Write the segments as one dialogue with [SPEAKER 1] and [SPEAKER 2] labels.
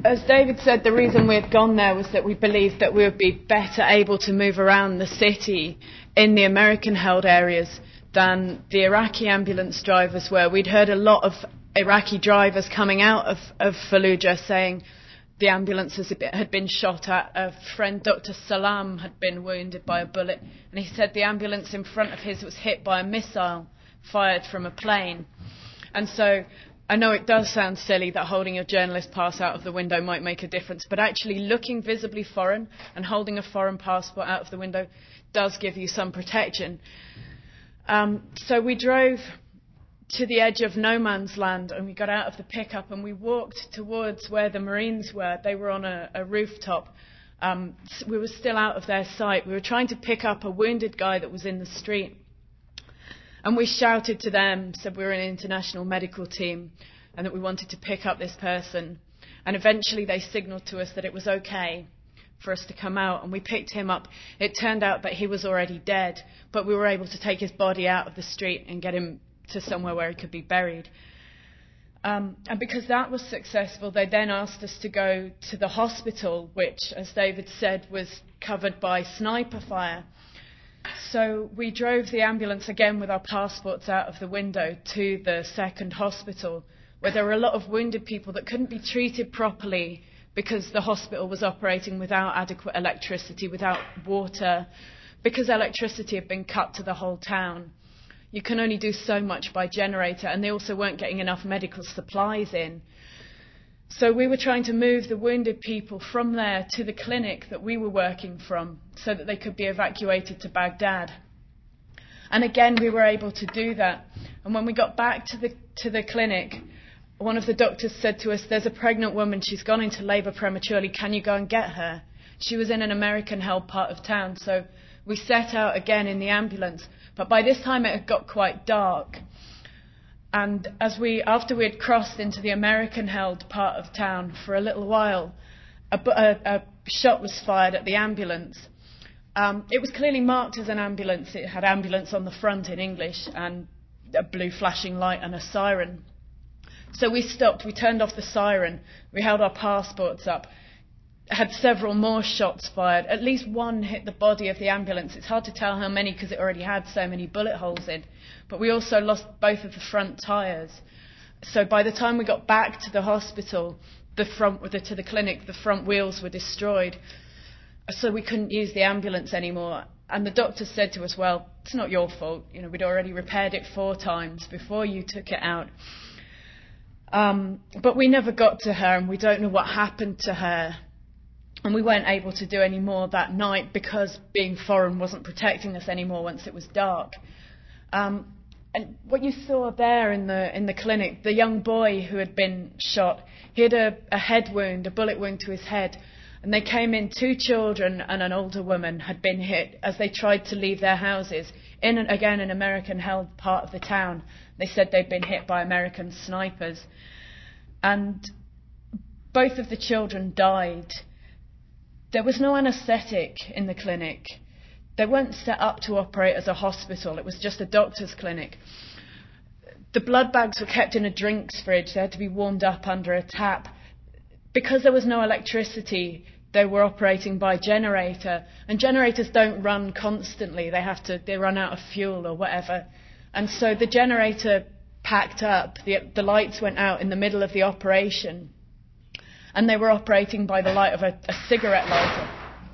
[SPEAKER 1] As David said, the reason we had gone there was that we believed that we would be better able to move around the city in the American-held areas than the Iraqi ambulance drivers were. We'd heard a lot of Iraqi drivers coming out of Fallujah saying the ambulances had been shot at. A friend, Dr. Salam, had been wounded by a bullet, and he said the ambulance in front of his was hit by a missile fired from a plane. And so I know it does sound silly that holding a journalist pass out of the window might make a difference, but actually looking visibly foreign and holding a foreign passport out of the window does give you some protection. So we drove to the edge of no man's land, and we got out of the pickup and we walked towards where the Marines were. They were on a rooftop. We were still out of their sight. We were trying to pick up a wounded guy that was in the street. And we shouted to them, said we were an international medical team and that we wanted to pick up this person. And eventually they signalled to us that it was okay for us to come out, and we picked him up. It turned out that he was already dead, but we were able to take his body out of the street and get him to somewhere where he could be buried. And because that was successful, they then asked us to go to the hospital, which, as David said, was covered by sniper fire. So we drove the ambulance again with our passports out of the window to the second hospital, where there were a lot of wounded people that couldn't be treated properly because the hospital was operating without adequate electricity, without water, because electricity had been cut to the whole town. You can only do so much by generator, and they also weren't getting enough medical supplies in. So we were trying to move the wounded people from there to the clinic that we were working from so that they could be evacuated to Baghdad. And again, we were able to do that. And when we got back to the clinic, one of the doctors said to us, "There's a pregnant woman, she's gone into labour prematurely, can you go and get her?" She was in an American-held part of town, so we set out again in the ambulance. But by this time it had got quite dark. And after we had crossed into the American-held part of town for a little while, a shot was fired at the ambulance. It was clearly marked as an ambulance. It had ambulance on the front in English and a blue flashing light and a siren. So we stopped, we turned off the siren, we held our passports up, had several more shots fired. At least one hit the body of the ambulance. It's hard to tell how many because it already had so many bullet holes in. But we also lost both of the front tyres. So by the time we got back to the hospital, to the clinic, the front wheels were destroyed. So we couldn't use the ambulance anymore. And the doctor said to us, "Well, it's not your fault. You know, we'd already repaired it 4 times before you took it out." But we never got to her, and we don't know what happened to her. And we weren't able to do any more that night because being foreign wasn't protecting us anymore once it was dark. And what you saw there in the clinic, the young boy who had been shot, he had a head wound, a bullet wound to his head. And they came in, 2 children and an older woman had been hit as they tried to leave their houses in, again, an American-held part of the town. They said they'd been hit by American snipers. And both of the children died. There was no anaesthetic in the clinic. They weren't set up to operate as a hospital. It was just a doctor's clinic. The blood bags were kept in a drinks fridge. They had to be warmed up under a tap. Because there was no electricity, they were operating by generator. And generators don't run constantly. They run out of fuel or whatever. And so the generator packed up. The lights went out in the middle of the operation. And they were operating by the light of a cigarette lighter.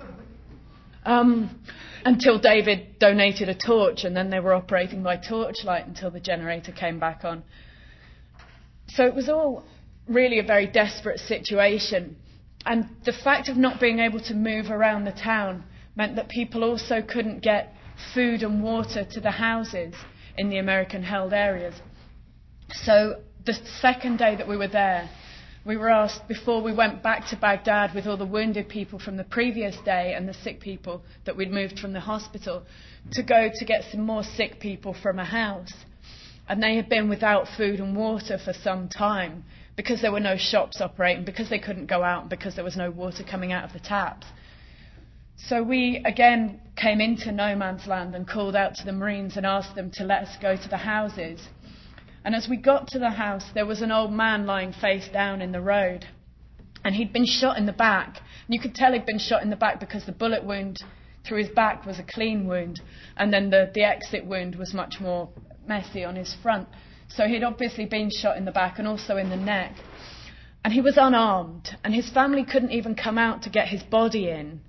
[SPEAKER 1] Until David donated a torch, and then they were operating by torchlight until the generator came back on. So it was all really a very desperate situation. And the fact of not being able to move around the town meant that people also couldn't get food and water to the houses in the American-held areas. So the second day that we were there, we were asked, before we went back to Baghdad with all the wounded people from the previous day and the sick people that we'd moved from the hospital, to go to get some more sick people from a house. And they had been without food and water for some time because there were no shops operating, because they couldn't go out, and because there was no water coming out of the taps. So we again came into no man's land and called out to the Marines and asked them to let us go to the houses. And as we got to the house, there was an old man lying face down in the road. And he'd been shot in the back. And you could tell he'd been shot in the back because the bullet wound through his back was a clean wound, and then the exit wound was much more messy on his front. So he'd obviously been shot in the back and also in the neck. And he was unarmed, and his family couldn't even come out to get his body in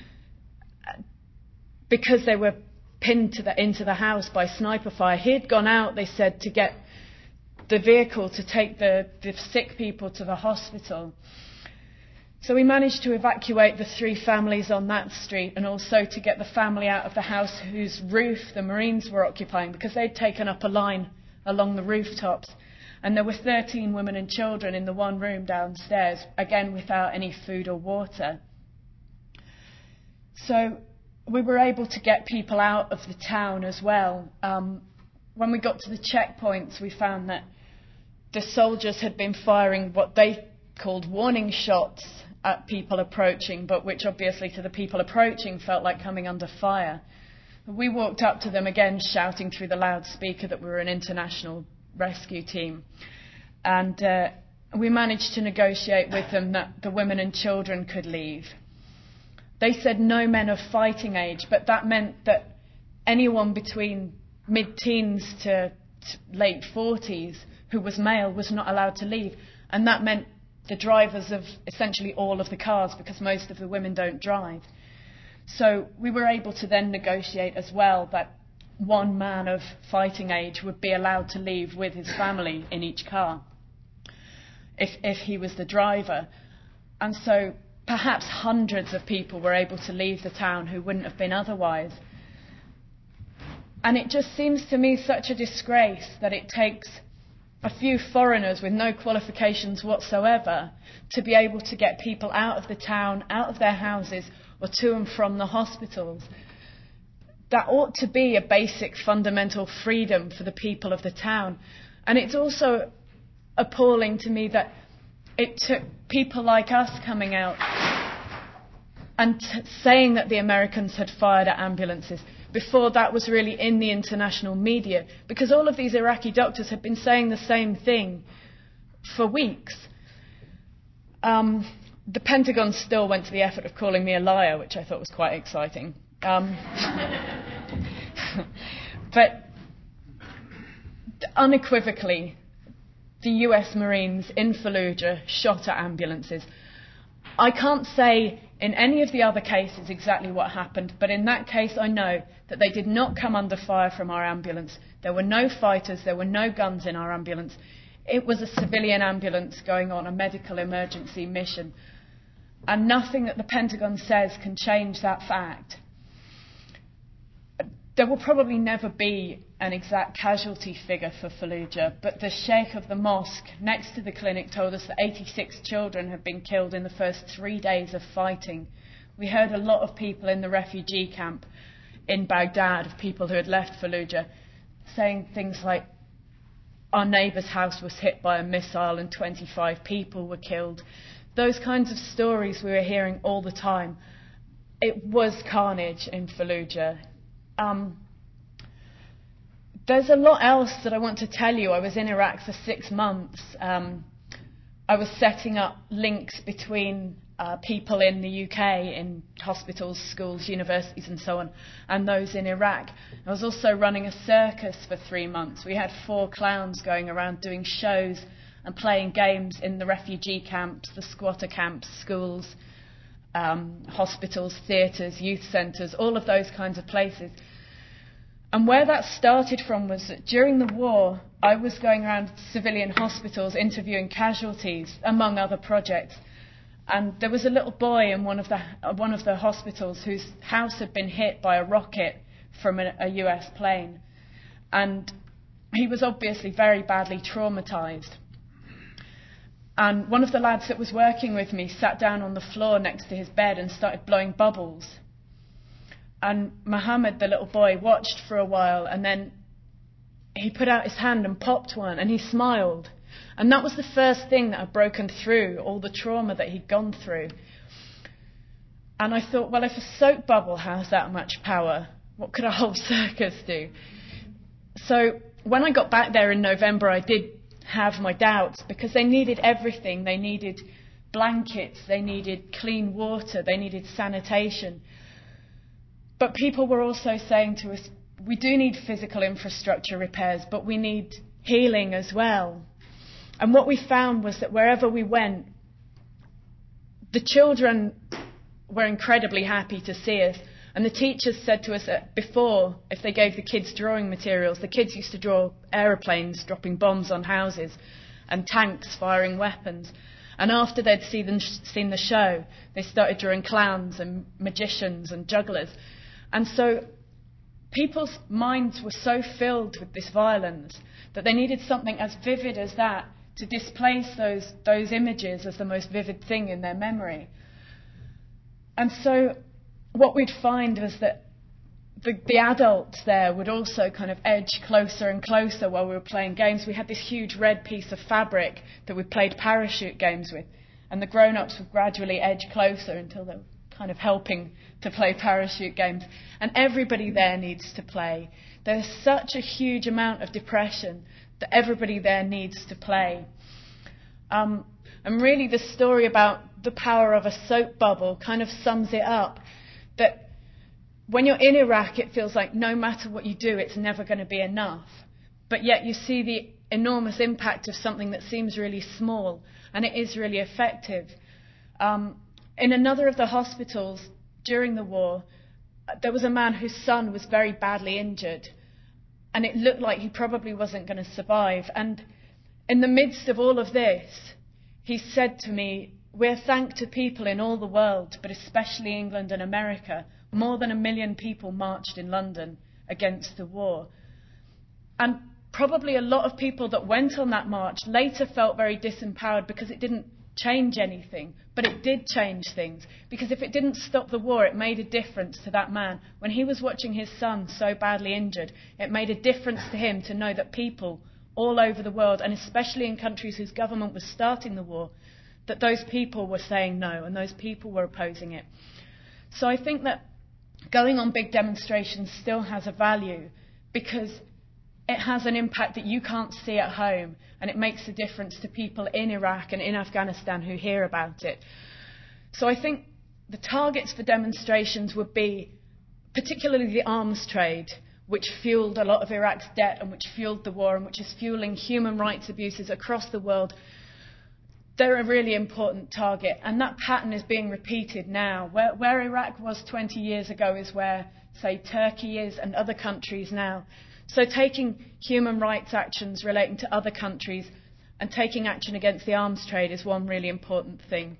[SPEAKER 1] because they were pinned into the house by sniper fire. He had gone out, they said, to get the vehicle to take the sick people to the hospital. So we managed to evacuate the 3 families on that street, and also to get the family out of the house whose roof the Marines were occupying, because they'd taken up a line along the rooftops. And there were 13 women and children in the one room downstairs, again without any food or water. So we were able to get people out of the town as well. When we got to the checkpoints, we found that the soldiers had been firing what they called warning shots at people approaching, but which obviously to the people approaching felt like coming under fire. We walked up to them again, shouting through the loudspeaker that we were an international rescue team. And we managed to negotiate with them that the women and children could leave. They said no men of fighting age, but that meant that anyone between mid-teens to late 40s who was male was not allowed to leave. And that meant the drivers of essentially all of the cars, because most of the women don't drive. So we were able to then negotiate as well that one man of fighting age would be allowed to leave with his family in each car if he was the driver. And so perhaps hundreds of people were able to leave the town who wouldn't have been otherwise. And it just seems to me such a disgrace that it takes a few foreigners with no qualifications whatsoever to be able to get people out of the town, out of their houses, or to and from the hospitals. That ought to be a basic fundamental freedom for the people of the town. And it's also appalling to me that it took people like us coming out and saying that the Americans had fired at ambulances before that was really in the international media, because all of these Iraqi doctors had been saying the same thing for weeks. The Pentagon still went to the effort of calling me a liar, which I thought was quite exciting. But unequivocally, the US Marines in Fallujah shot at ambulances. I can't say in any of the other cases exactly what happened, but in that case I know that they did not come under fire from our ambulance. There were no fighters, there were no guns in our ambulance. It was a civilian ambulance going on a medical emergency mission. And nothing that the Pentagon says can change that fact. There will probably never be an exact casualty figure for Fallujah, but the sheikh of the mosque next to the clinic told us that 86 children have been killed in the first 3 days of fighting. We heard a lot of people in the refugee camp in Baghdad, of people who had left Fallujah, saying things like, our neighbour's house was hit by a missile and 25 people were killed. Those kinds of stories we were hearing all the time. It was carnage in Fallujah. There's a lot else that I want to tell you. I was in Iraq for 6 months. I was setting up links between people in the UK, in hospitals, schools, universities and so on, and those in Iraq. I was also running a circus for 3 months. We had 4 clowns going around doing shows and playing games in the refugee camps, the squatter camps, schools, hospitals, theatres, youth centres, all of those kinds of places. And where that started from was that during the war, I was going around civilian hospitals interviewing casualties, among other projects. And there was a little boy in one of the hospitals whose house had been hit by a rocket from a US plane. And he was obviously very badly traumatised. And one of the lads that was working with me sat down on the floor next to his bed and started blowing bubbles. And Mohammed, the little boy, watched for a while, and then he put out his hand and popped one, and he smiled. And that was the first thing that had broken through all the trauma that he'd gone through. And I thought, well, if a soap bubble has that much power, what could a whole circus do? So when I got back there in November, I did have my doubts, because they needed everything. They needed blankets, they needed clean water, they needed sanitation. But people were also saying to us, we do need physical infrastructure repairs, but we need healing as well. And what we found was that wherever we went, the children were incredibly happy to see us. And the teachers said to us that before, if they gave the kids drawing materials, the kids used to draw aeroplanes dropping bombs on houses and tanks firing weapons. And after they'd seen the show, they started drawing clowns and magicians and jugglers. And so people's minds were so filled with this violence that they needed something as vivid as that to displace those images as the most vivid thing in their memory. And so what we'd find was that the adults there would also kind of edge closer and closer while we were playing games. We had this huge red piece of fabric that we played parachute games with, and the grown-ups would gradually edge closer until they were kind of helping to play parachute games. And everybody there needs to play. There's such a huge amount of depression that everybody there needs to play. And really the story about the power of a soap bubble kind of sums it up, that when you're in Iraq, it feels like no matter what you do, it's never going to be enough. But yet you see the enormous impact of something that seems really small, and it is really effective. In another of the hospitals during the war, there was a man whose son was very badly injured, and it looked like he probably wasn't going to survive. And in the midst of all of this, he said to me, "We're thankful to people in all the world, but especially England and America. More than 1 million people marched in London against the war." And probably a lot of people that went on that march later felt very disempowered because it didn't change anything. But it did change things, because if it didn't stop the war, it made a difference to that man. When he was watching his son so badly injured, it made a difference to him to know that people all over the world, and especially in countries whose government was starting the war, that those people were saying no and those people were opposing it. So I think that going on big demonstrations still has a value, because it has an impact that you can't see at home, and it makes a difference to people in Iraq and in Afghanistan who hear about it. So I think the targets for demonstrations would be particularly the arms trade, which fueled a lot of Iraq's debt and which fueled the war and which is fueling human rights abuses across the world. They're a really important target, and that pattern is being repeated now. Where Iraq was 20 years ago is where, say, Turkey is and other countries now. So taking human rights actions relating to other countries and taking action against the arms trade is one really important thing.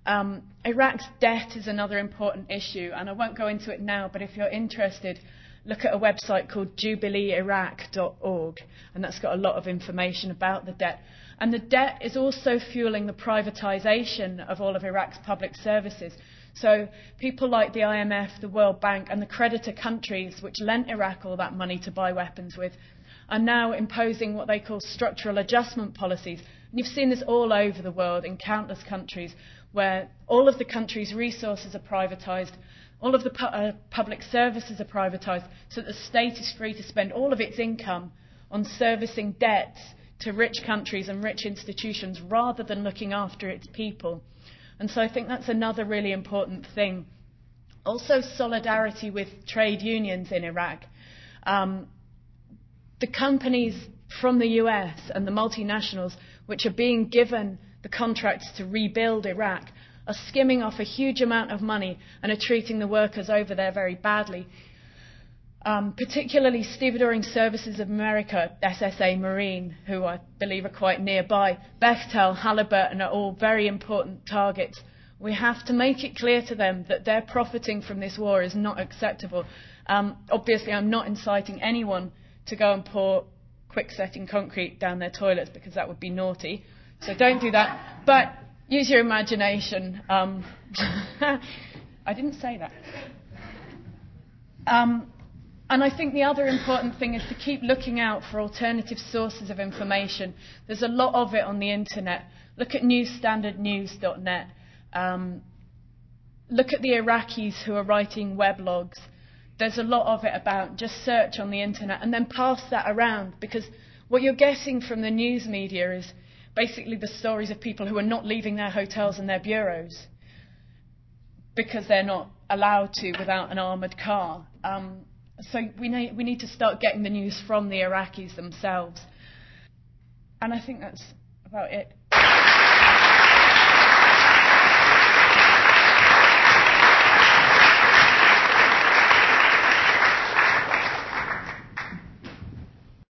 [SPEAKER 1] Iraq's debt is another important issue, and I won't go into it now, but if you're interested, look at a website called jubileeiraq.org, and that's got a lot of information about the debt. And the debt is also fueling the privatisation of all of Iraq's public services. So people like the IMF, the World Bank and the creditor countries which lent Iraq all that money to buy weapons with are now imposing what they call structural adjustment policies. And you've seen this all over the world in countless countries where all of the country's resources are privatised, all of the public services are privatised, so that the state is free to spend all of its income on servicing debts to rich countries and rich institutions rather than looking after its people. And so I think that's another really important thing. Also, solidarity with trade unions in Iraq. The companies from the US and the multinationals which are being given the contracts to rebuild Iraq are skimming off a huge amount of money and are treating the workers over there very badly. Particularly Stevedoring Services of America, SSA Marine, who I believe are quite nearby, Bechtel, Halliburton are all very important targets. We have to make it clear to them that their profiting from this war is not acceptable. Obviously, I'm not inciting anyone to go and pour quick-setting concrete down their toilets, because that would be naughty. So don't do that. But use your imagination. I didn't say that. And I think the other important thing is to keep looking out for alternative sources of information. There's a lot of it on the internet. Look at newsstandardnews.net. Look at the Iraqis who are writing weblogs. There's a lot of it about. Just search on the internet and then pass that around, because what you're getting from the news media is basically the stories of people who are not leaving their hotels and their bureaus because they're not allowed to without an armoured car. So we need to start getting the news from the Iraqis themselves. And I think that's about it.